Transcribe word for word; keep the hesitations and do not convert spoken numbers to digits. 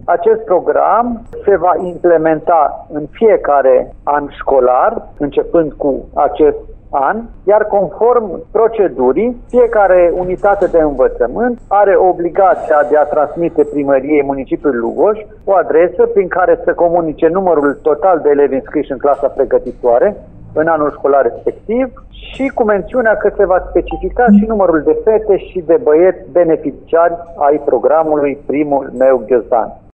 Acest program se va implementa în fiecare an școlar, începând cu acest an, iar conform procedurii, fiecare unitate de învățământ are obligația de a transmite primăriei municipiului Lugoș o adresă prin care să comunice numărul total de elevi înscriși în clasa pregătitoare în anul școlar respectiv și cu mențiunea că se va specifica și numărul de fete și de băieți beneficiari ai programului Primul meu ghiozdan.